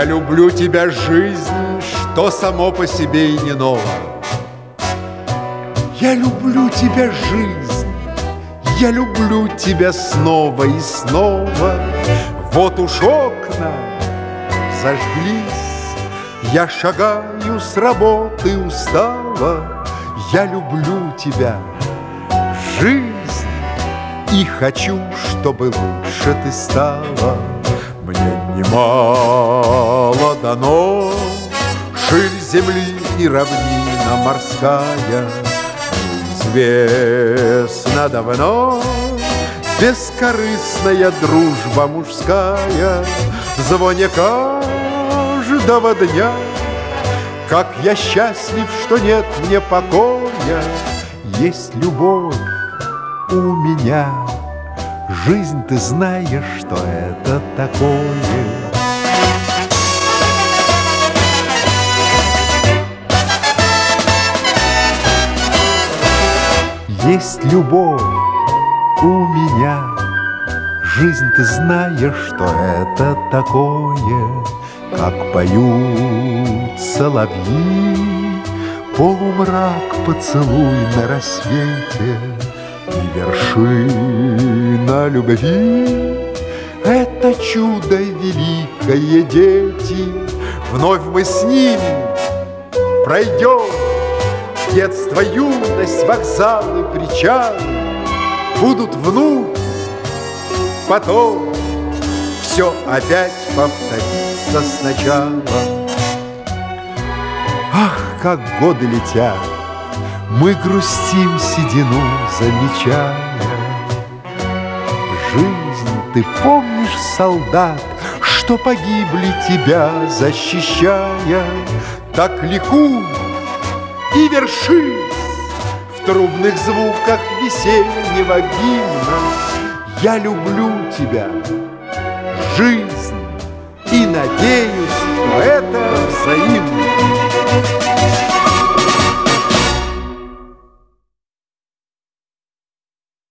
Я люблю тебя, жизнь, что само по себе и не ново. Я люблю тебя, жизнь, я люблю тебя снова и снова. Вот уж окна зажглись, я шагаю с работы устава. Я люблю тебя, жизнь, и хочу, чтобы лучше ты стала. Мне немало дано, ширь земли и равнина морская. Известно давно бескорыстная дружба мужская. В звоне каждого дня, как я счастлив, что нет мне покоя. Есть любовь у меня, жизнь, ты знаешь, что это такое. Есть любовь у меня, жизнь, ты знаешь, что это такое. Как поют соловьи, полумрак поцелуй на рассвете. И вершина любви — это чудо великое, дети. Вновь мы с ними пройдем детство, юность, вокзалы, причалы. Будут вновь, потом все опять повторится сначала. Ах, как годы летят, мы грустим, седину замечая. Жизнь, ты помнишь солдат, что погибли тебя защищая? Так ликуй и вершись в трубных звуках весеннего гимна. Я люблю тебя, жизнь, и надеюсь, что это